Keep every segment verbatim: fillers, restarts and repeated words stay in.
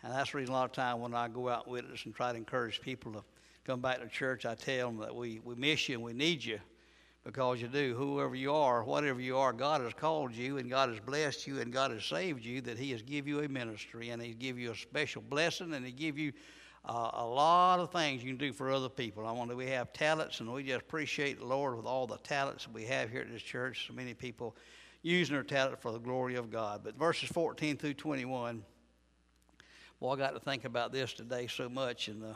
And that's the reason a lot of time when I go out and witness and try to encourage people to come back to church, I tell them that we, we miss you and we need you, because you do. Whoever you are, whatever you are, God has called you and God has blessed you and God has saved you, that he has give you a ministry and he give you a special blessing and he give you uh, a lot of things you can do for other people. I wonder, we have talents, and we just appreciate the Lord with all the talents that we have here at this church. So many people using their talent for the glory of God. But verses fourteen through twenty-one, well, I got to think about this today so much. And uh,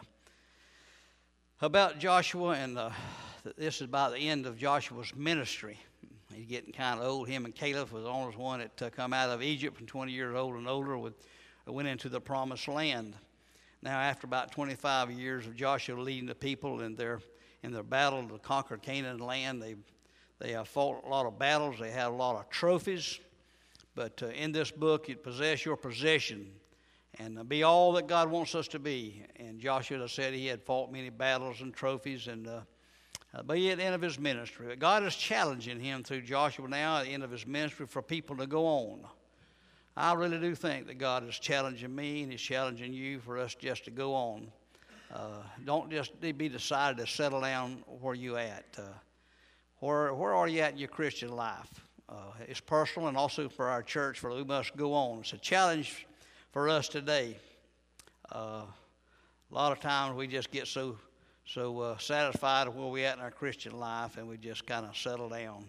about Joshua, and uh, this is by the end of Joshua's ministry. He's getting kind of old. Him and Caleb was the only one that uh, come out of Egypt from twenty years old and older, with, went into the promised land. Now, after about twenty-five years of Joshua leading the people in their in their battle to conquer Canaan land, they they have fought a lot of battles. They had a lot of trophies. But uh, in this book, you possess your possession and uh, be all that God wants us to be. And Joshua said he had fought many battles and trophies, and uh, uh, but he at the end of his ministry. But God is challenging him through Joshua now at the end of his ministry for people to go on. I really do think that God is challenging me and he's challenging you for us just to go on. Uh, don't just be decided to settle down where you at. Uh, where where are you at in your Christian life? Uh, it's personal and also for our church, for we must go on. It's a challenge for us today. Uh, a lot of times we just get so so uh, satisfied with where we're at in our Christian life, and we just kind of settle down.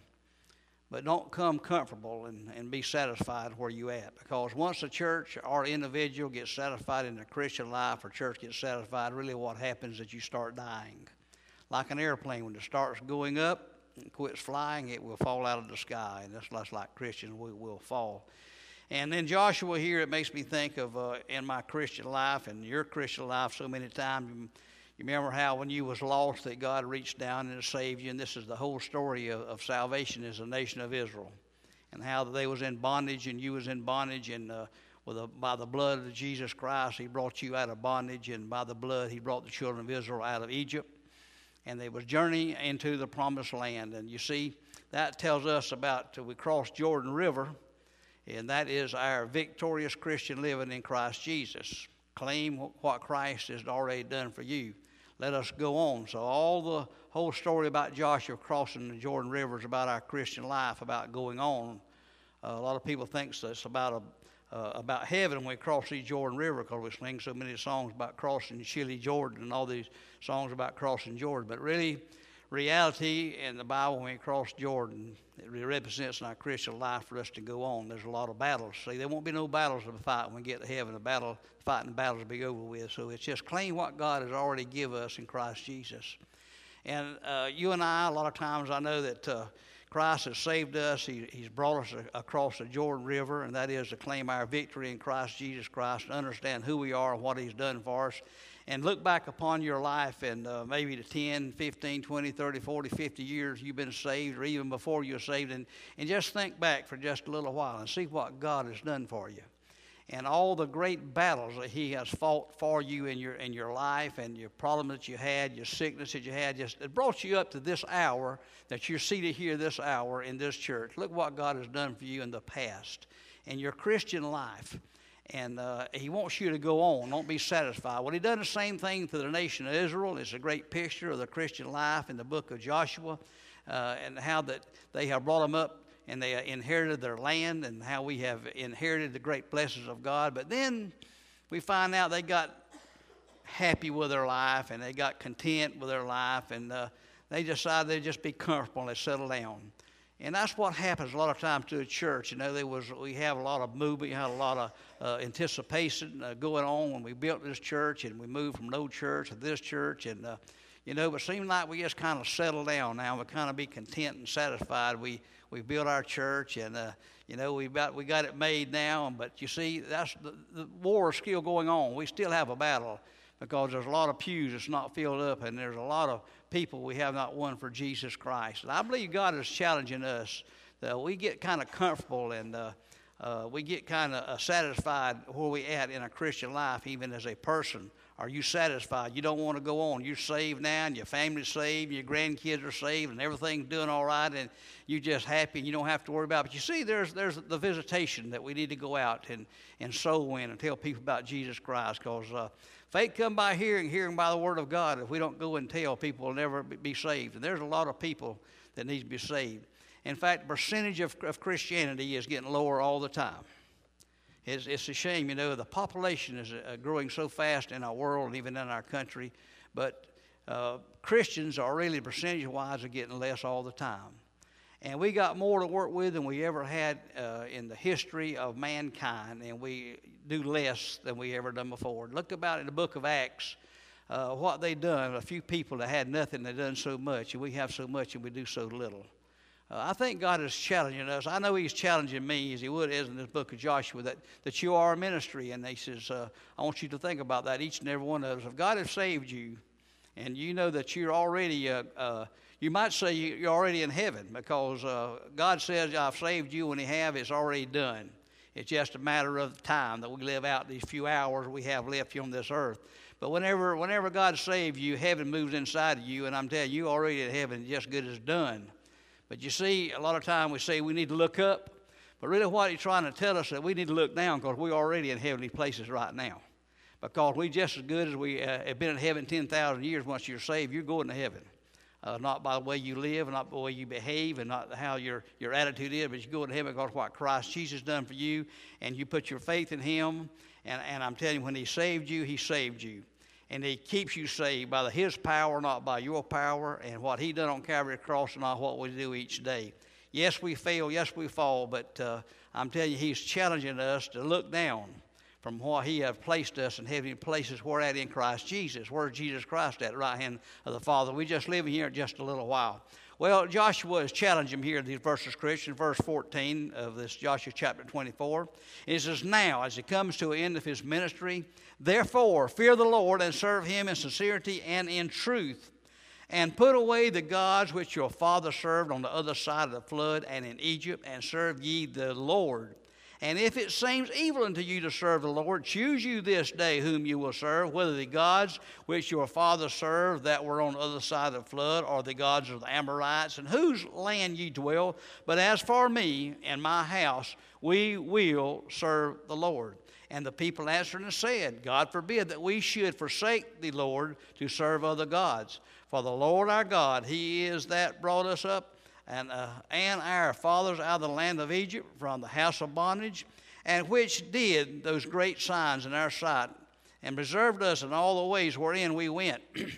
But don't come comfortable and, and be satisfied where you at, because once a church or individual gets satisfied in their Christian life, or church gets satisfied, really what happens is that you start dying. Like an airplane, when it starts going up and quits flying, it will fall out of the sky, and that's less like Christians, we will fall. And then Joshua here, it makes me think of uh, in my Christian life and your Christian life so many times. You, you remember how when you was lost that God reached down and saved you, and this is the whole story of, of salvation is the nation of Israel, and how they was in bondage and you was in bondage, and uh, with a, by the blood of Jesus Christ, he brought you out of bondage, and by the blood he brought the children of Israel out of Egypt, and they was journeying into the promised land. And you see, that tells us about till we cross Jordan River, and that is our victorious Christian living in Christ Jesus. Claim what Christ has already done for you. Let us go on. So all the whole story about Joshua crossing the Jordan River is about our Christian life, about going on. Uh, a lot of people think it's about a, uh, about heaven when we cross the Jordan River, because we sing so many songs about crossing Chile, Jordan, and all these songs about crossing Jordan. But really, reality in the Bible, when we cross Jordan, it represents in our Christian life for us to go on. There's a lot of battles. See, there won't be no battles to fight when we get to heaven. The battle, fighting the battles will be over with. So it's just claim what God has already given us in Christ Jesus. And uh, you and I, a lot of times, I know that uh, Christ has saved us. He, he's brought us a, across the Jordan River, and that is to claim our victory in Christ Jesus Christ, to understand who we are and what he's done for us. And look back upon your life, and uh, maybe the ten, fifteen, twenty, thirty, forty, fifty years you've been saved, or even before you were saved, and, and just think back for just a little while and see what God has done for you. And all the great battles that he has fought for you in your in your life, and your problem that you had, your sickness that you had, just it brought you up to this hour that you're seated here this hour in this church. Look what God has done for you in the past and your Christian life. And uh, he wants you to go on. Don't be satisfied. Well, he done the same thing to the nation of Israel. It's a great picture of the Christian life in the book of Joshua, uh, and how that they have brought them up and they inherited their land, and how we have inherited the great blessings of God. But then we find out they got happy with their life, and they got content with their life, and uh, they decided they'd just be comfortable and they settle down. And that's what happens a lot of times to a church. You know, there was we have a lot of movement, we had a lot of uh, anticipation uh, going on when we built this church, and we moved from no church to this church, and uh, you know, but it seemed like we just kind of settled down now. We kind of be content and satisfied. We we built our church, and uh, you know, we got we got it made now. But you see, that's the, the war is still going on. We still have a battle, because there's a lot of pews that's not filled up, and there's a lot of people we have not won for Jesus Christ. And I believe God is challenging us that we get kind of comfortable, and uh, uh, we get kind of uh, satisfied where we at in a Christian life, even as a person. Are you satisfied? You don't want to go on. You're saved now, and your family's saved, your grandkids are saved, and everything's doing all right, and you're just happy, and you don't have to worry about it. But you see, there's there's the visitation that we need to go out and, and soul win and tell people about Jesus Christ, because uh, faith come by hearing, hearing by the word of God. If we don't go and tell, people will never be saved. And there's a lot of people that need to be saved. In fact, the percentage of, of Christianity is getting lower all the time. It's, it's a shame, you know, the population is uh, growing so fast in our world and even in our country, but uh, Christians are really, percentage-wise, are getting less all the time. And we got more to work with than we ever had uh, in the history of mankind, and we do less than we ever done before. Look about in the book of Acts, uh, what they done. A few people that had nothing, they done so much, and we have so much and we do so little. Uh, I think God is challenging us. I know He's challenging me, as He would is in this book of Joshua, that, that you are a ministry. And He says, uh, I want you to think about that, each and every one of us. If God has saved you, and you know that you're already, uh, uh, you might say you're already in heaven, because uh, God says, I've saved you. When He have, it's already done. It's just a matter of time that we live out these few hours we have left here on this earth. But whenever, whenever God saves you, heaven moves inside of you, and I'm telling you, you're already in heaven, just good as done. But you see, a lot of time we say we need to look up, but really what He's trying to tell us is that we need to look down, because we're already in heavenly places right now. Because we just as good as we uh, have been in heaven ten thousand years. Once you're saved, you're going to heaven. Uh, not by the way you live, not by the way you behave, and not how your, your attitude is, but you go to heaven because what Christ Jesus done for you, and you put your faith in Him. And, and I'm telling you, when He saved you, He saved you. And He keeps you saved by the, His power, not by your power, and what He done on Calvary's cross, and not what we do each day. Yes, we fail. Yes, we fall. But uh, I'm telling you, He's challenging us to look down from what He has placed us in heavenly places. Where at in Christ Jesus? Where's Jesus Christ at the right hand of the Father? We just live here just a little while. Well, Joshua is challenging him here in these verses, Christian. Verse fourteen of this Joshua chapter twenty-four. It says, now, as he comes to the end of his ministry, therefore fear the Lord and serve Him in sincerity and in truth, and put away the gods which your father served on the other side of the flood and in Egypt, and serve ye the Lord. And if it seems evil unto you to serve the Lord, choose you this day whom you will serve, whether the gods which your father served that were on the other side of the flood, or the gods of the Amorites, in whose land ye dwell. But as for me and my house, we will serve the Lord. And the people answered and said, God forbid that we should forsake the Lord to serve other gods. For the Lord our God, He is that brought us up and, uh, and our fathers out of the land of Egypt from the house of bondage, and which did those great signs in our sight, and preserved us in all the ways wherein we went,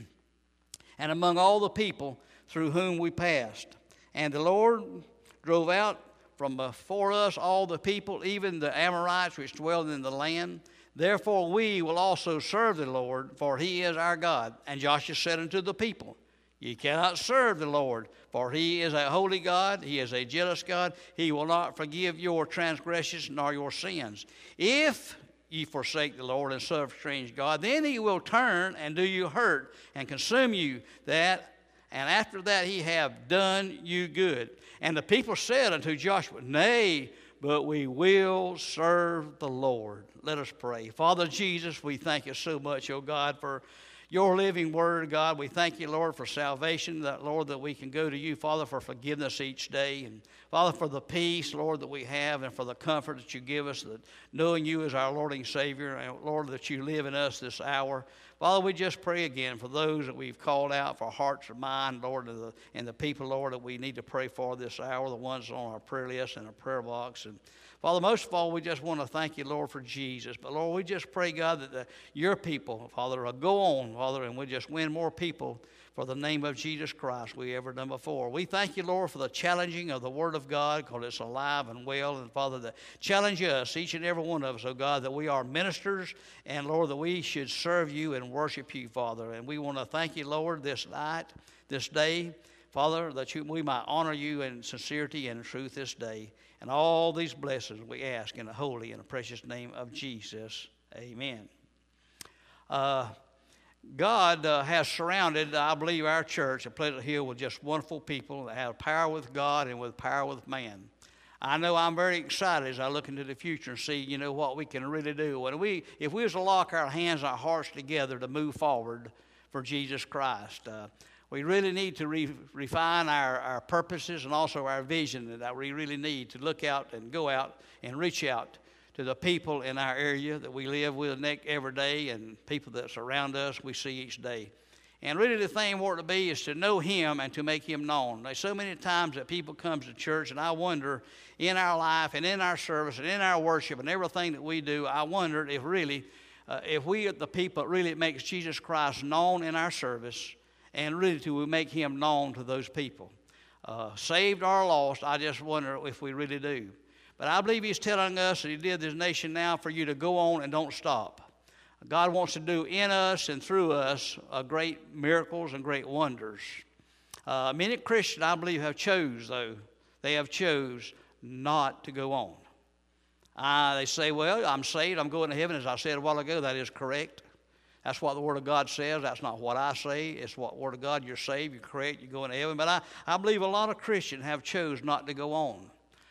and among all the people through whom we passed. And the Lord drove out from before us all the people, even the Amorites which dwelled in the land. Therefore we will also serve the Lord, for He is our God. And Joshua said unto the people, ye cannot serve the Lord, for He is a holy God. He is a jealous God. He will not forgive your transgressions nor your sins. If ye forsake the Lord and serve strange God, then He will turn and do you hurt and consume you, that and after that He have done you good. And the people said unto Joshua, nay, but we will serve the Lord. Let us pray. Father Jesus, we thank You so much, O God, for Your living word, God. We thank You, Lord, for salvation, that, Lord, that we can go to You, Father, for forgiveness each day. And, Father, for the peace, Lord, that we have, and for the comfort that You give us, that knowing You as our Lord and Savior, and, Lord, that You live in us this hour. Father, we just pray again for those that we've called out for hearts or mind, Lord, and the, and the people, Lord, that we need to pray for this hour, the ones on our prayer list and our prayer box. And Father, most of all, we just want to thank You, Lord, for Jesus. But, Lord, we just pray, God, that the, Your people, Father, will go on, Father, and we just win more people for the name of Jesus Christ we ever done before. We thank You, Lord, for the challenging of the Word of God, because it's alive and well. And, Father, that challenge us, each and every one of us, oh God, that we are ministers, and, Lord, that we should serve You and worship You, Father. And we want to thank You, Lord, this night, this day, Father, that you, we might honor You in sincerity and truth this day. And all these blessings we ask in the holy and the precious name of Jesus. Amen. Uh, God uh, has surrounded, I believe, our church at Pleasant Hill with just wonderful people that have power with God and with power with man. I know I'm very excited as I look into the future and see, you know, what we can really do. When we, if we was to lock our hands and our hearts together to move forward for Jesus Christ, uh, we really need to re- refine our, our purposes and also our vision that we really need to look out and go out and reach out to the people in our area that we live with every day and people that surround us we see each day. And really the thing what to be is to know Him and to make Him known. There's so many times that people come to church, and I wonder in our life and in our service and in our worship and everything that we do, I wonder if really, uh, if we are the people that really makes Jesus Christ known in our service and really to make Him known to those people. Uh, saved or lost, I just wonder if we really do. But I believe He's telling us, and He did this nation now, for you to go on and don't stop. God wants to do in us and through us uh, great miracles and great wonders. Uh, many Christians, I believe, have chose, though. They have chose not to go on. Uh, they say, well, I'm saved, I'm going to heaven. As I said a while ago, that is correct. That's what the Word of God says. That's not what I say. It's what the Word of God, you're saved, you're correct, you're going to heaven. But I, I believe a lot of Christians have chose not to go on.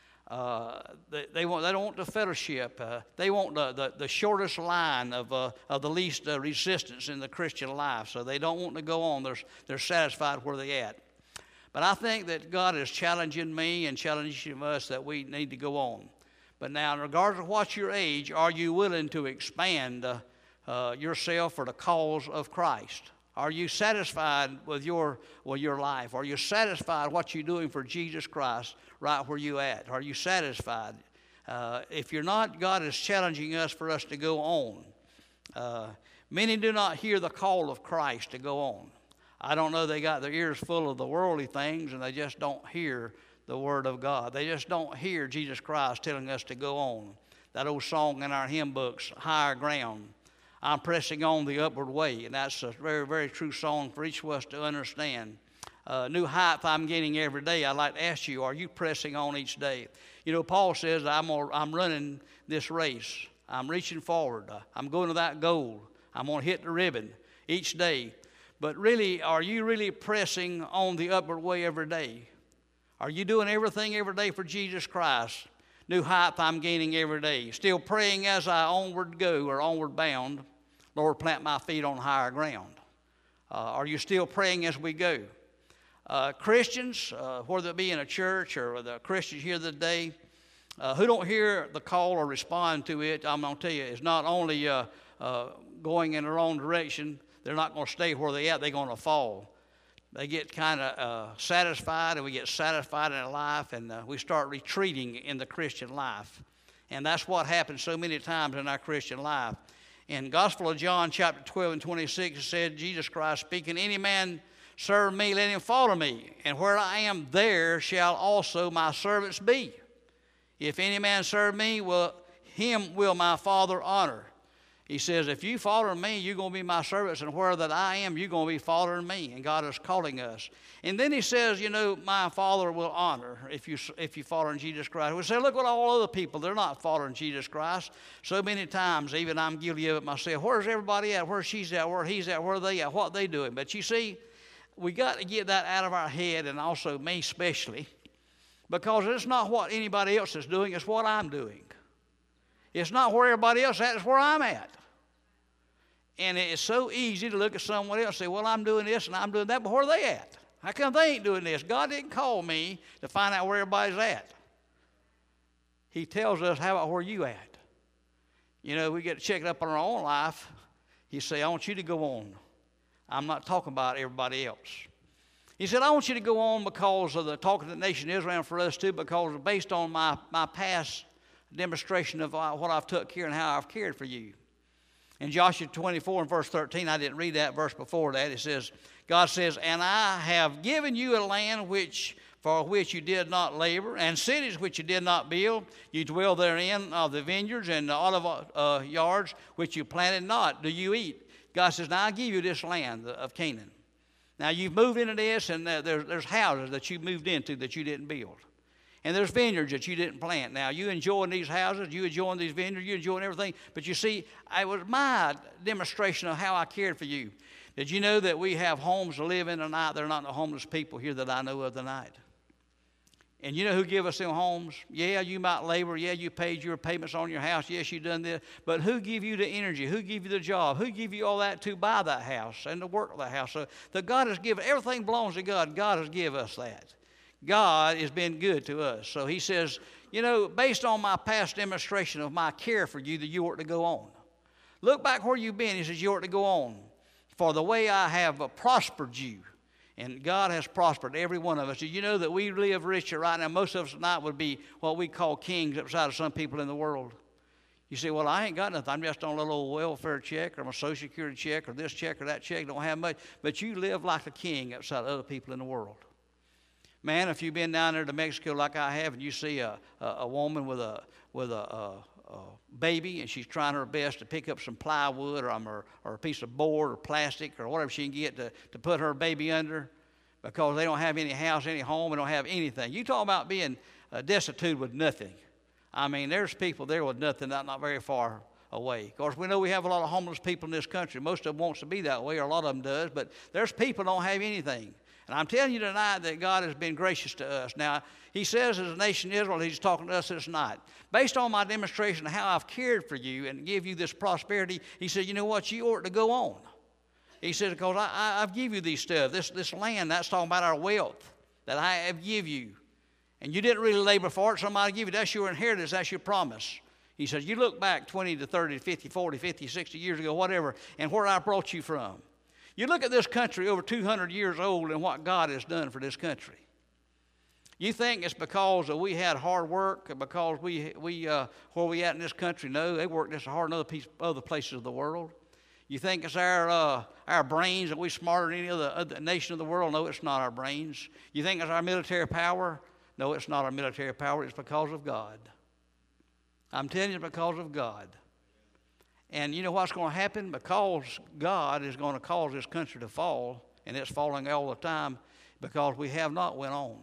Uh, they, they, want, they don't want the fellowship. Uh, they want the, the, the shortest line of, uh, of the least uh, resistance in the Christian life. So they don't want to go on. They're, they're satisfied where they're at. But I think that God is challenging me and challenging us that we need to go on. But now, in regards to what your age, are you willing to expand uh, uh, yourself for the cause of Christ? Are you satisfied with your with your life? Are you satisfied what you're doing for Jesus Christ right where you at? Are you satisfied? Uh, if you're not, God is challenging us for us to go on. Uh, many do not hear the call of Christ to go on. I don't know, they got their ears full of the worldly things and they just don't hear the Word of God. They just don't hear Jesus Christ telling us to go on. That old song in our hymn books, Higher Ground. I'm pressing on the upward way. And that's a very, very true song for each of us to understand. Uh, new height I'm gaining every day. I'd like to ask you, are you pressing on each day? You know, Paul says, I'm, gonna, I'm running this race. I'm reaching forward. Uh, I'm going to that goal. I'm going to hit the ribbon each day. But really, are you really pressing on the upward way every day? Are you doing everything every day for Jesus Christ? New height I'm gaining every day. Still praying as I onward go or onward bound. Lord, plant my feet on higher ground. Uh, are you still praying as we go? Uh, Christians, uh, whether it be in a church or the Christians here today, uh, who don't hear the call or respond to it, I'm going to tell you, it's not only uh, uh, going in the wrong direction, they're not going to stay where they're at, they're going to fall. They get kind of uh, satisfied, and we get satisfied in life, and uh, we start retreating in the Christian life. And that's what happens so many times in our Christian life. In Gospel of John, chapter twelve and twenty-six, it said, Jesus Christ speaking, any man serve me, let him follow me. And where I am, there shall also my servants be. If any man serve me, well, him will my Father honor. He says, if you follow me, you're going to be my servants, and where that I am, you're going to be following me, and God is calling us. And then he says, you know, my Father will honor if you if you follow in Jesus Christ. We say, look at all other people. They're not following Jesus Christ. So many times, even I'm guilty of it myself. Where's everybody at? Where she's at? Where he's at? Where are they at? What are they doing? But you see, we got to get that out of our head, and also me especially, because it's not what anybody else is doing. It's what I'm doing. It's not where everybody else is at, it's where I'm at. And it's so easy to look at someone else and say, well, I'm doing this and I'm doing that, but where are they at? How come they ain't doing this? God didn't call me to find out where everybody's at. He tells us, how about where you at? You know, we get to check it up on our own life. He say, I want you to go on. I'm not talking about everybody else. He said, I want you to go on because of the talking to the nation of Israel, and for us too, because based on my, my past demonstration of what I've took care and how I've cared for you. In Joshua twenty-four and verse thirteen, I didn't read that verse before that. It says, God says, and I have given you a land which for which you did not labor, and cities which you did not build. You dwell therein of the vineyards and the olive uh, yards which you planted not. Do you eat? God says, now I give you this land of Canaan. Now you've moved into this, and uh, there's, there's houses that you moved into that you didn't build. And there's vineyards that you didn't plant. Now, you enjoying these houses, you enjoying these vineyards, you enjoying everything. But you see, it was my demonstration of how I cared for you. Did you know that we have homes to live in tonight? There are not no homeless people here that I know of tonight. And you know who give us them homes? Yeah, you might labor. Yeah, you paid your payments on your house. Yes, you done this. But who give you the energy? Who give you the job? Who give you all that to buy that house and to work of that house? So that God has given, everything belongs to God. God has given us that. God has been good to us. So he says, you know, based on my past demonstration of my care for you, that you ought to go on. Look back where you've been. He says, you ought to go on. For the way I have prospered you. And God has prospered every one of us. Did you know that we live richer right now? Most of us tonight would be what we call kings outside of some people in the world. You say, well, I ain't got nothing. I'm just on a little welfare check or my Social Security check or this check or that check. Don't have much. But you live like a king outside of other people in the world. Man, if you've been down there to Mexico like I have and you see a, a, a woman with a with a, a, a baby and she's trying her best to pick up some plywood or, um, or, or a piece of board or plastic or whatever she can get to, to put her baby under because they don't have any house, any home, they don't have anything. You talk about being uh, destitute with nothing. I mean, there's people there with nothing not, not very far away. Of course, we know we have a lot of homeless people in this country. Most of them wants to be that way, or a lot of them does, but there's people don't have anything. And I'm telling you tonight that God has been gracious to us. Now, he says as a nation of Israel, he's talking to us this night. Based on my demonstration of how I've cared for you and give you this prosperity, he said, you know what, you ought to go on. He said, because I, I, I've give you these stuff, this, this land, that's talking about our wealth that I have give you. And you didn't really labor for it, somebody give you, that's your inheritance, that's your promise. He says, you look back twenty to thirty, fifty, forty, fifty, sixty years ago, whatever, and where I brought you from. You look at this country over two hundred years old and what God has done for this country. You think it's because uh, we had hard work, because we, we uh, where we at in this country? No, they work just as hard in other, piece, other places of the world. You think it's our, uh, our brains that we're smarter than any other, other nation of the world? No, it's not our brains. You think it's our military power? No, it's not our military power. It's because of God. I'm telling you, it's because of God. And you know what's going to happen? Because God is going to cause this country to fall, and it's falling all the time, because we have not went on.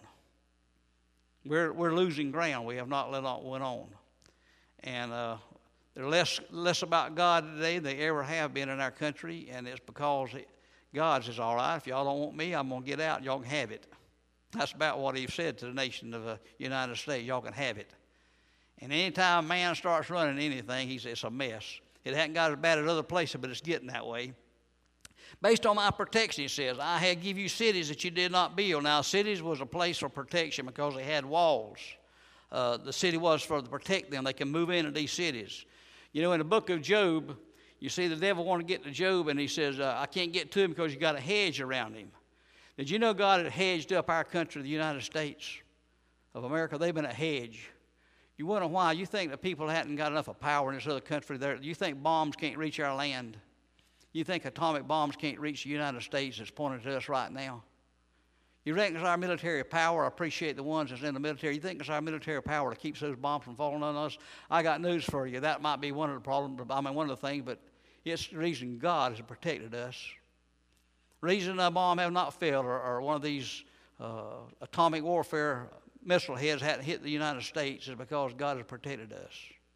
We're, we're losing ground. We have not let on, went on. And uh, they're less, less about God today than they ever have been in our country, and it's because God says, all right, if y'all don't want me, I'm going to get out, and y'all can have it. That's about what he said to the nation of the United States. Y'all can have it. And anytime man starts running anything, he says it's a mess. It hasn't got as bad as other places, but it's getting that way. Based on my protection, he says, I had give you cities that you did not build. Now, cities was a place for protection because they had walls. Uh, the city was for to protect them. They can move into these cities. You know, in the book of Job, you see the devil wanted to get to Job, and he says, uh, I can't get to him because you got a hedge around him. Did you know God had hedged up our country, the United States of America? They've been a hedge. You wonder why. You think that people hadn't got enough of power in this other country there. You think bombs can't reach our land. You think atomic bombs can't reach the United States that's pointed to us right now. You reckon it's our military power? I appreciate the ones that's in the military. You think it's our military power that keeps those bombs from falling on us? I got news for you. That might be one of the problems, I mean, one of the things, but it's the reason God has protected us. The reason a bomb have not failed or, or one of these uh, atomic warfare missile heads hadn't hit the United States is because God has protected us.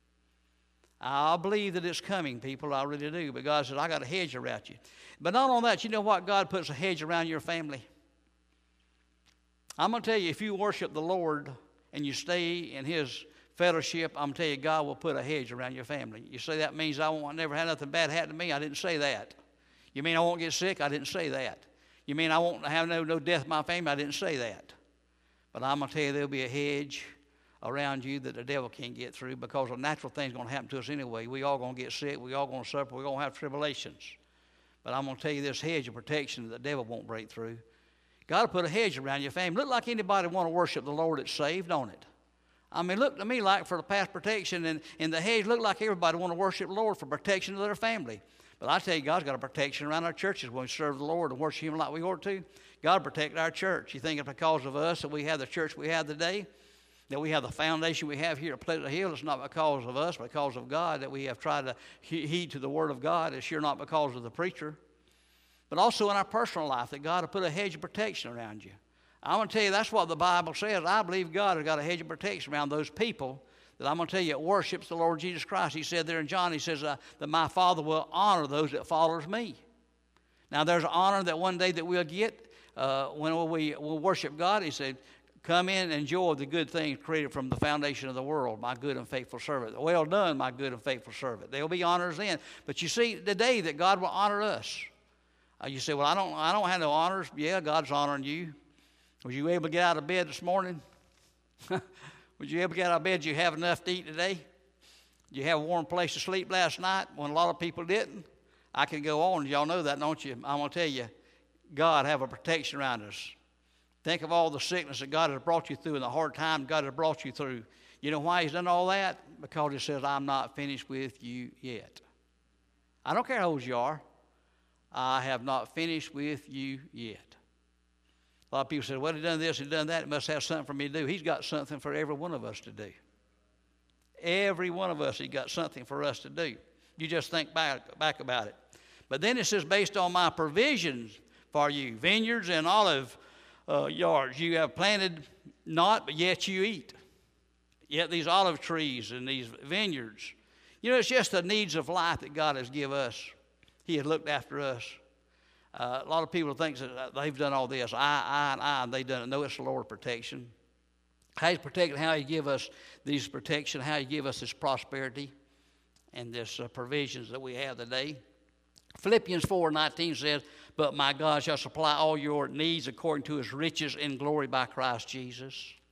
I believe that it's coming, people. I really do. But God says, I got a hedge around you. But not only that, you know what? God puts a hedge around your family. I'm going to tell you, if you worship the Lord and you stay in his fellowship, I'm going to tell you, God will put a hedge around your family. You say that means I won't never have nothing bad happen to me. I didn't say that. You mean I won't get sick? I didn't say that. You mean I won't have no, no death in my family? I didn't say that. But I'm going to tell you there'll be a hedge around you that the devil can't get through because a natural thing's going to happen to us anyway. We all going to get sick. We all going to suffer. We're going to have tribulations. But I'm going to tell you this hedge of protection that the devil won't break through. God will put a hedge around your family. Look like anybody want to worship the Lord that's saved, don't it? I mean, look to me like for the past protection and, and the hedge, look like everybody want to worship the Lord for protection of their family. But I tell you, God's got a protection around our churches when we serve the Lord and worship him like we ought to. God protect our church. You think it's because of us that we have the church we have today, that we have the foundation we have here at Pleasant Hill? It's not because of us, but because of God that we have tried to heed to the Word of God. It's sure not because of the preacher. But also in our personal life, that God will put a hedge of protection around you. I'm going to tell you, that's what the Bible says. I believe God has got a hedge of protection around those people that I'm going to tell you it worships the Lord Jesus Christ. He said there in John, he says uh, that my Father will honor those that follows me. Now there's an honor that one day that we'll get uh, when we will worship God. He said, Come in and enjoy the good things created from the foundation of the world, my good and faithful servant. Well done, my good and faithful servant. There'll be honors then. But you see, the day that God will honor us. Uh, you say, well, I don't, I don't have no honors. Yeah, God's honoring you. Was you able to get out of bed this morning? Was you able to get out of bed? Did you have enough to eat today? Did you have a warm place to sleep last night when a lot of people didn't? I can go on. Y'all know that, don't you? I'm going to tell you, God have a protection around us. Think of all the sickness that God has brought you through and the hard time God has brought you through. You know why he's done all that? Because he says, I'm not finished with you yet. I don't care how old you are. I have not finished with you yet. A lot of people say, well, he's done this, he's done that. He must have something for me to do. He's got something for every one of us to do. Every one of us, he's got something for us to do. You just think back, back about it. But then it says, based on my provisions for you, vineyards and olive uh, yards you have planted not, but yet you eat. Yet these olive trees and these vineyards. You know, it's just the needs of life that God has given us. He has looked after us. Uh, a lot of people think that they've done all this. I, I, and I, and they've done it. No, it's the Lord's protection. How He's protecting, how He give us these protection, how He give us this prosperity and this uh, provisions that we have today. Philippians four nineteen says, but my God shall supply all your needs according to His riches in glory by Christ Jesus.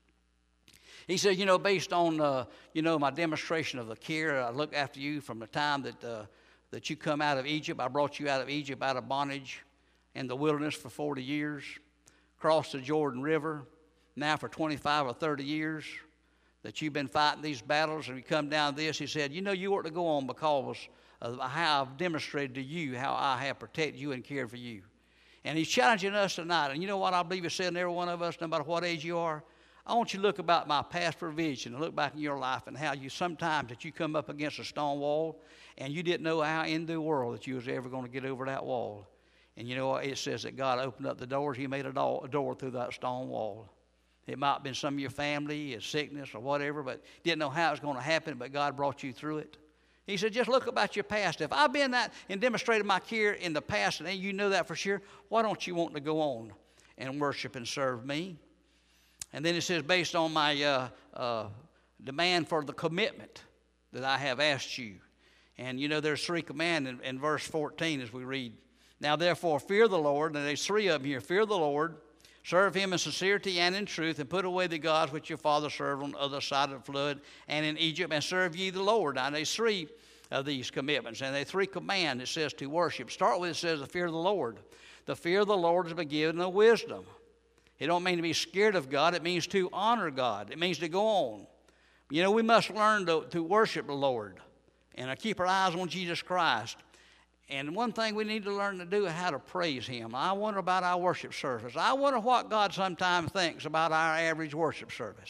He said, you know, based on, uh, you know, my demonstration of the care, I look after you from the time that, uh, that you come out of Egypt. I brought you out of Egypt, out of bondage in the wilderness for forty years, crossed the Jordan River. Now for twenty-five or thirty years that you've been fighting these battles, and you come down this, he said, you know, you ought to go on because of how I've demonstrated to you how I have protected you and cared for you. And he's challenging us tonight. And you know what I believe he said in every one of us, no matter what age you are? I want you to look about my past provision and look back in your life and how you sometimes that you come up against a stone wall and you didn't know how in the world that you was ever going to get over that wall. And you know what? It says that God opened up the doors. He made a door, a door through that stone wall. It might have been some of your family, a sickness or whatever, but didn't know how it was going to happen, but God brought you through it. He said, just look about your past. If I've been that and demonstrated my care in the past, and you know that for sure, why don't you want to go on and worship and serve me? And then it says, based on my uh, uh, demand for the commitment that I have asked you. And, you know, there's three commands in, in verse fourteen as we read. Now, therefore, fear the Lord. And there's three of them here. Fear the Lord. Serve him in sincerity and in truth, and put away the gods which your father served on the other side of the flood and in Egypt, and serve ye the Lord. Now, there's three of these commitments, and there's three commands it says to worship. Start with it says the fear of the Lord. The fear of the Lord is given of wisdom. It don't mean to be scared of God. It means to honor God. It means to go on. You know, we must learn to, to worship the Lord and to keep our eyes on Jesus Christ. And one thing we need to learn to do is how to praise Him. I wonder about our worship service. I wonder what God sometimes thinks about our average worship service.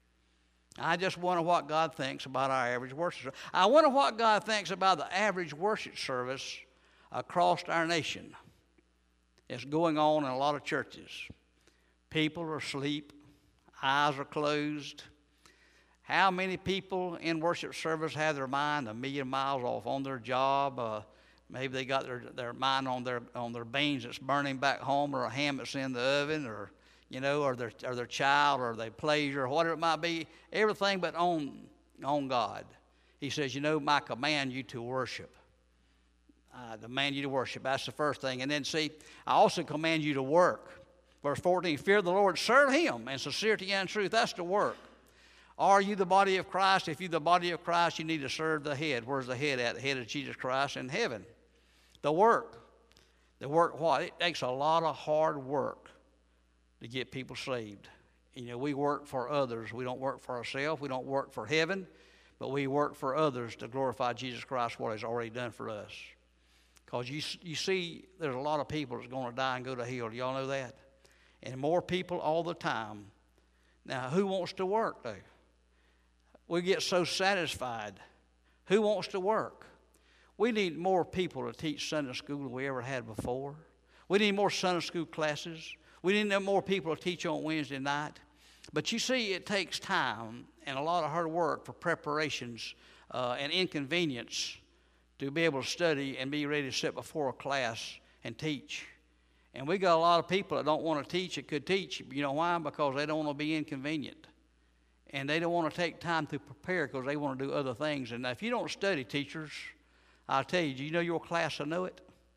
I just wonder what God thinks about our average worship service. I wonder what God thinks about the average worship service across our nation. It's going on in a lot of churches. People are asleep. Eyes are closed. How many people in worship service have their mind a million miles off on their job? Uh, maybe they got their, their mind on their on their beans that's burning back home, or a ham that's in the oven, or you know, or their or their child, or their pleasure, or whatever it might be. Everything but on on God. He says, you know, I command you to worship. I command you to worship. That's the first thing. And then see, I also command you to work. Verse fourteen, fear the Lord, serve Him in sincerity and truth. That's the work. Are you the body of Christ? If you're the body of Christ, you need to serve the head. Where's the head at? The head of Jesus Christ in heaven. The work. The work what? It takes a lot of hard work to get people saved. You know, we work for others. We don't work for ourselves. We don't work for heaven. But we work for others to glorify Jesus Christ, what He's already done for us. Because you, you see, there's a lot of people that's going to die and go to hell. Do y'all know that? And more people all the time. Now, who wants to work, though? We get so satisfied. Who wants to work? We need more people to teach Sunday school than we ever had before. We need more Sunday school classes. We need more people to teach on Wednesday night. But you see, it takes time and a lot of hard work for preparations uh, and inconvenience to be able to study and be ready to sit before a class and teach. And we got a lot of people that don't want to teach that could teach. You know why? Because they don't want to be inconvenient. And they don't want to take time to prepare because they want to do other things. And if you don't study, teachers, I'll tell you, do you know your class will know it?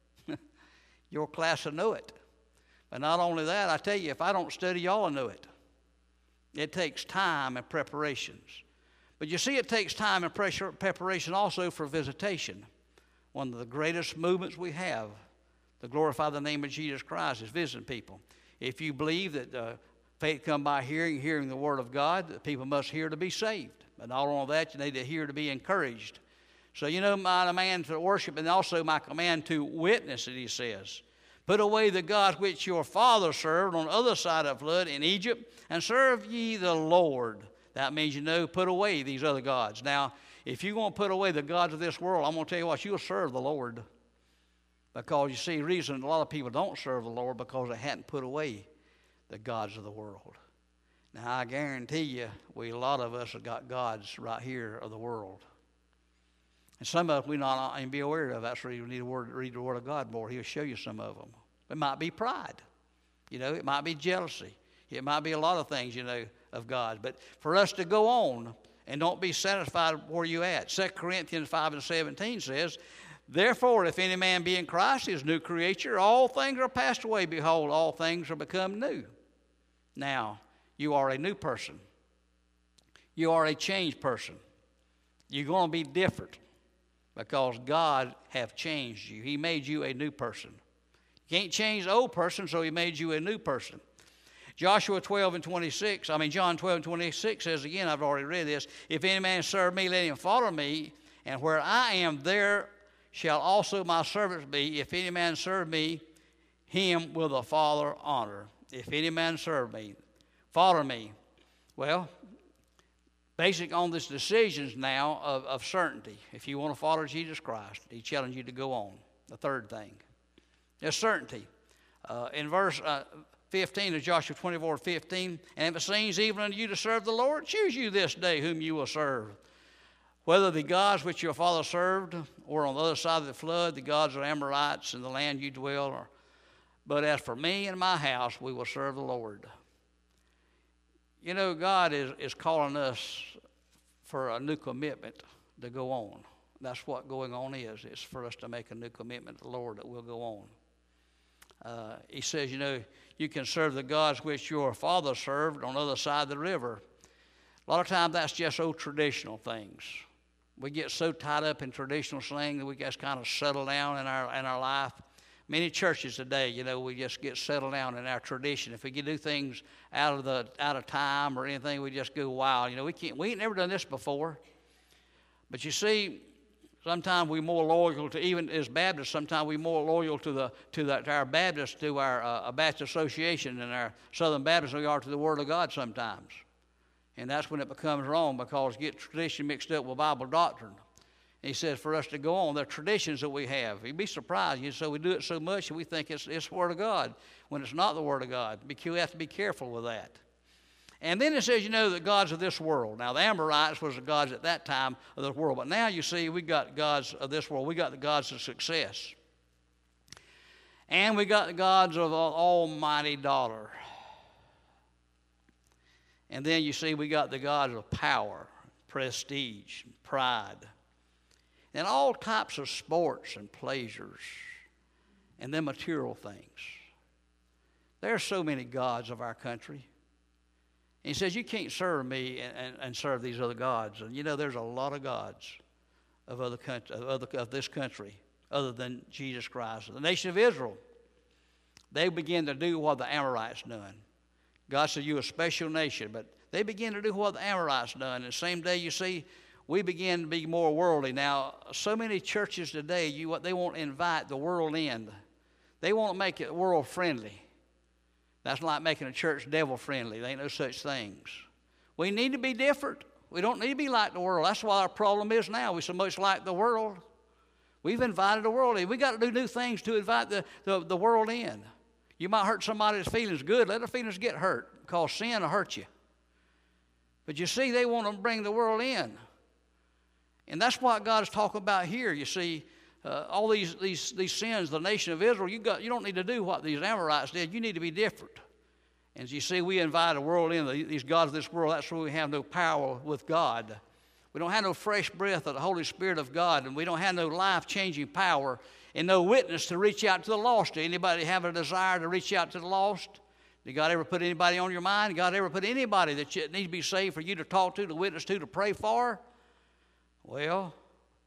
Your class will know it. But not only that, I tell you, if I don't study, y'all will know it. It takes time and preparations. But you see, it takes time and pressure, preparation also for visitation. One of the greatest movements we have to glorify the name of Jesus Christ is visiting people. If you believe that uh, faith come by hearing, hearing the word of God, that people must hear to be saved. But not only that, you need to hear to be encouraged. So you know my command to worship and also my command to witness, it he says. Put away the gods which your father served on the other side of the flood in Egypt, and serve ye the Lord. That means, you know, put away these other gods. Now, if you're going to put away the gods of this world, I'm going to tell you what, you'll serve the Lord. Because, you see, the reason a lot of people don't serve the Lord because they hadn't put away the gods of the world. Now, I guarantee you, we a lot of us have got gods right here of the world. And some of us we not even be aware of. That's where you need to read the Word of God more. He'll show you some of them. It might be pride. You know, it might be jealousy. It might be a lot of things, you know, of God. But for us to go on and don't be satisfied where you at. Second Corinthians five and seventeen says, therefore, if any man be in Christ, he is a new creature. All things are passed away. Behold, all things are become new. Now, you are a new person. You are a changed person. You're going to be different because God have changed you. He made you a new person. You can't change the old person, so he made you a new person. Joshua twelve and twenty-six, I mean John twelve and twenty-six says again, I've already read this, if any man serve me, let him follow me, and where I am, there shall also my servants be. If any man serve me, him will the Father honor. If any man serve me, follow me. Well, basic on this decisions now of, of certainty. If you want to follow Jesus Christ, he challenged you to go on. The third thing is certainty. Uh, in verse uh, fifteen of Joshua twenty-four fifteen, and if it seems even unto you to serve the Lord, choose you this day whom you will serve. Whether the gods which your father served, or on the other side of the flood, the gods of the Amorites in the land you dwell. Or, but as for me and my house, we will serve the Lord. You know, God is, is calling us for a new commitment to go on. That's what going on is. It's for us to make a new commitment to the Lord that we'll go on. Uh, he says, you know, you can serve the gods which your father served on the other side of the river. A lot of times that's just old traditional things. We get so tied up in traditional slang that we just kind of settle down in our in our life. Many churches today, you know, we just get settled down in our tradition. If we can do things out of the out of time or anything, we just go wild. You know, we can't. We ain't never done this before. But you see, sometimes we're more loyal to, even as Baptists, sometimes we're more loyal to the to, the, to our Baptists, to our uh, Baptist Association and our Southern Baptists than we are to the Word of God sometimes. And that's when it becomes wrong, because get tradition mixed up with Bible doctrine. And he says for us to go on, the traditions that we have. You'd be surprised. You know, so we do it so much that we think it's, it's the Word of God when it's not the Word of God. We have to be careful with that. And then it says, you know, the gods of this world. Now, the Amorites was the gods at that time of the world. But now you see we got gods of this world. We got the gods of success. And we got the gods of the almighty dollar. And then you see we got the gods of power, prestige, pride, and all types of sports and pleasures, and then material things. There are so many gods of our country. And he says, you can't serve me and, and, and serve these other gods. And you know, there's a lot of gods of, other country, of, other, of this country other than Jesus Christ. The nation of Israel, they began to do what the Amorites done. God said, you're a special nation, but they began to do what the Amorites done. And the same day, you see, we begin to be more worldly. Now, so many churches today, you they won't invite the world in. They won't make it world-friendly. That's like making a church devil-friendly. There ain't no such things. We need to be different. We don't need to be like the world. That's what our problem is now. We're so much like the world. We've invited the world in. We've got to do new things to invite the, the, the world in. You might hurt somebody's feelings good. Let their feelings get hurt, because sin will hurt you. But you see, they want to bring the world in. And that's what God's talking about here. You see, uh, all these, these, these sins, the nation of Israel, you, got, you don't need to do what these Amorites did. You need to be different. And as you see, we invite the world in, these gods of this world. That's where we have no power with God. We don't have no fresh breath of the Holy Spirit of God, and we don't have no life-changing power and no witness to reach out to the lost. Did anybody have a desire to reach out to the lost? Did God ever put anybody on your mind? Did God ever put anybody that needs to be saved for you to talk to, to witness to, to pray for? Well,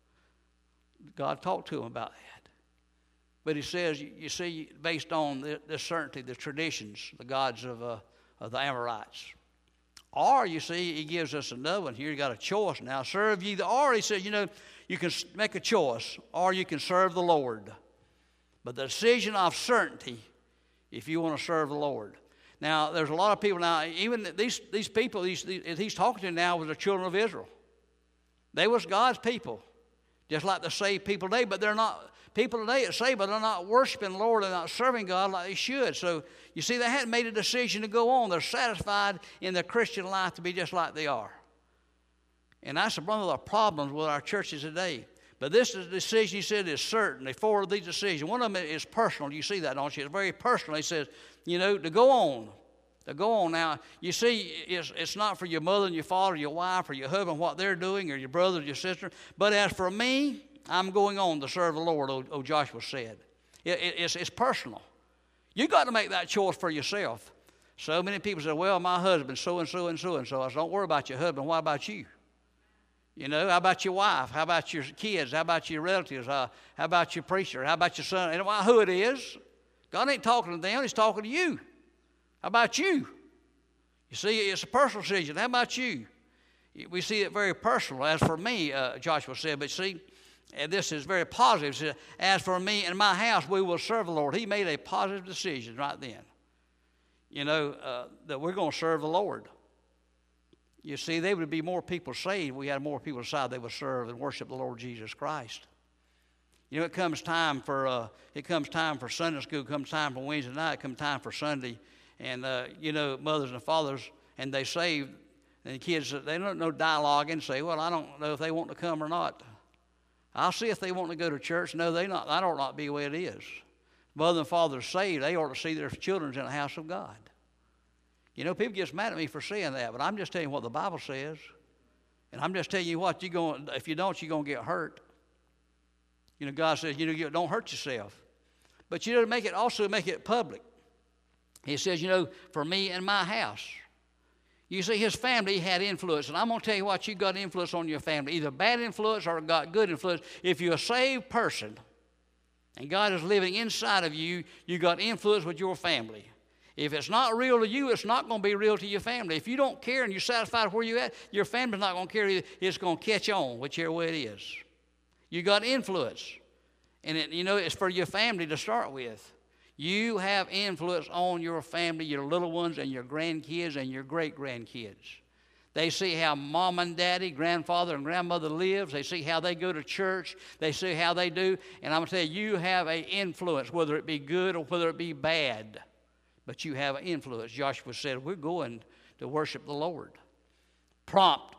God talked to him about that. But he says, you see, based on the, the certainty, the traditions, the gods of, uh, of the Amorites. Or, you see, he gives us another one here. You got a choice now. Serve ye the, or he says, you know, you can make a choice, or you can serve the Lord. But the decision of certainty, if you want to serve the Lord. Now, there's a lot of people now, even these, these people these, these, he's talking to now was the children of Israel. They was God's people, just like the saved people today, but they're not people today that say, but they're not worshiping the Lord and not serving God like they should. So, you see, they hadn't made a decision to go on. They're satisfied in their Christian life to be just like they are. And that's one of the problems with our churches today. But this is a decision, he said, is certain. They four of these decisions. One of them is personal. You see that, don't you? It's very personal. He says, you know, to go on. To go on. Now, you see, it's, it's not for your mother and your father, your wife, or your husband, what they're doing, or your brother or your sister. But as for me, I'm going on to serve the Lord, O, o Joshua said. It, it, it's, it's personal. You got to make that choice for yourself. So many people say, well, my husband, so and so and so and so. I said, don't worry about your husband. What about you? You know, how about your wife? How about your kids? How about your relatives? Uh, how about your preacher? How about your son? And who it is? God ain't talking to them. He's talking to you. How about you? You see, it's a personal decision. How about you? We see it very personal. As for me, uh, Joshua said, but see, and this is very positive. He said, as for me and my house, we will serve the Lord. He made a positive decision right then. You know, uh, that we're going to serve the Lord. You see, there would be more people saved. We had more people decide they would serve and worship the Lord Jesus Christ. You know, it comes time for uh, it comes time for Sunday school. It comes time for Wednesday night. It comes time for Sunday, and uh, you know, mothers and fathers, and they saved, and the kids they don't know dialogue and say, well, I don't know if they want to come or not. I'll see if they want to go to church. No, they not. That ought not be the way it is. Mother and father saved. They ought to see their children in the house of God. You know, people get mad at me for saying that, but I'm just telling you what the Bible says. And I'm just telling you what, you're going, if you don't, you're going to get hurt. You know, God says, you know, you don't hurt yourself. But you know, to make it, also make it public. He says, you know, for me and my house. You see, his family had influence. And I'm going to tell you what, you got influence on your family. Either bad influence or got good influence. If you're a saved person and God is living inside of you, you got influence with your family. If it's not real to you, it's not going to be real to your family. If you don't care and you're satisfied where you're at, your family's not going to care either. It's going to catch on, whichever way it is. You got influence. And, it, you know, it's for your family to start with. You have influence on your family, your little ones, and your grandkids and your great-grandkids. They see how mom and daddy, grandfather and grandmother lives. They see how they go to church. They see how they do. And I'm going to tell you, you have an influence, whether it be good or whether it be bad. But you have an influence. Joshua said, we're going to worship the Lord. Prompt.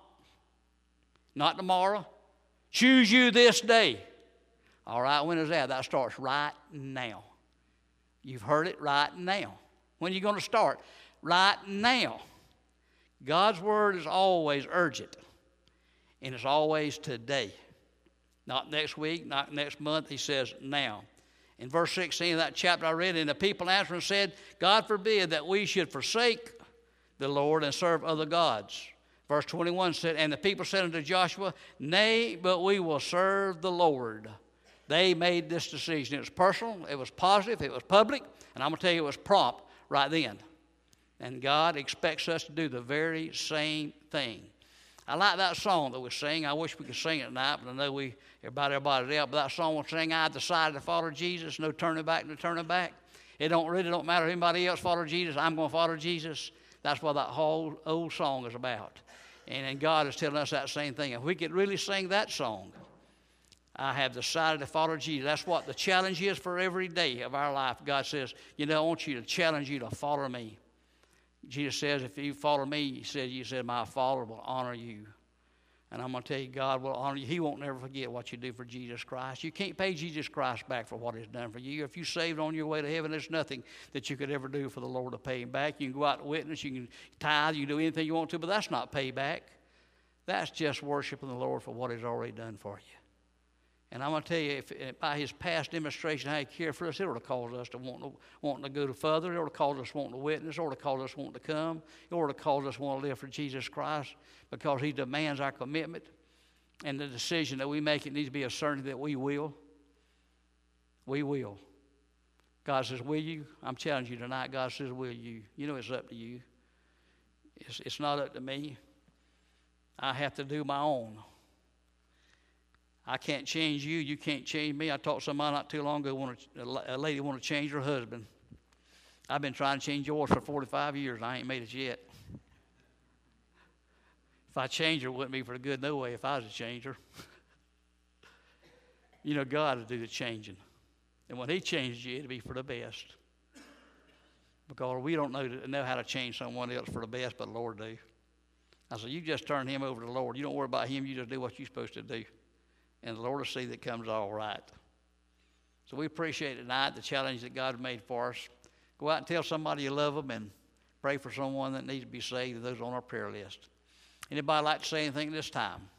Not tomorrow. Choose you this day. All right, when is that? That starts right now. You've heard it right now. When are you going to start? Right now. God's word is always urgent. And it's always today. Not next week, not next month. He says now. In verse sixteen of that chapter I read, and the people answered and said, God forbid that we should forsake the Lord and serve other gods. Verse twenty-one said, and the people said unto Joshua, nay, but we will serve the Lord. They made this decision. It was personal, it was positive, it was public, and I'm going to tell you it was prompt right then. And God expects us to do the very same thing. I like that song that we sing. I wish we could sing it tonight, but I know we everybody everybody's out. But that song we sing, I decided to follow Jesus, no turning back, no turning back. It don't really don't matter if anybody else follow Jesus. I'm going to follow Jesus. That's what that whole old song is about. And, and God is telling us that same thing. If we could really sing that song, I have decided to follow Jesus. That's what the challenge is for every day of our life. God says, you know, I want you to challenge you to follow me. Jesus says, if you follow me, he said, you said, my follower will honor you. And I'm going to tell you, God will honor you. He won't never forget what you do for Jesus Christ. You can't pay Jesus Christ back for what he's done for you. If you saved on your way to heaven, there's nothing that you could ever do for the Lord to pay him back. You can go out and witness, you can tithe, you can do anything you want to, but that's not payback. That's just worshiping the Lord for what he's already done for you. And I'm going to tell you, if, if by his past demonstration how he cared for us, it ought to cause us to want to, want to go to further. It ought to cause us wanting to witness. It ought to cause us wanting to come. It ought to cause us want to live for Jesus Christ, because he demands our commitment. And the decision that we make, it needs to be a certainty that we will. We will. God says, will you? I'm challenging you tonight. God says, will you? You know it's up to you. It's, it's not up to me. I have to do my own. I can't change you. You can't change me. I talked to somebody not too long ago, want to, a lady wanted to change her husband. I've been trying to change yours for forty-five years, and I ain't made it yet. If I change her, it wouldn't be for the good no way if I was to change her. You know, God will do the changing. And when he changes you, it'll be for the best. Because we don't know, to, know how to change someone else for the best, but the Lord do. I said, you just turn him over to the Lord. You don't worry about him. You just do what you're supposed to do. And the Lord will see that it comes all right. So we appreciate tonight the challenge that God made for us. Go out and tell somebody you love them, and pray for someone that needs to be saved, and those on our prayer list. Anybody like to say anything this time?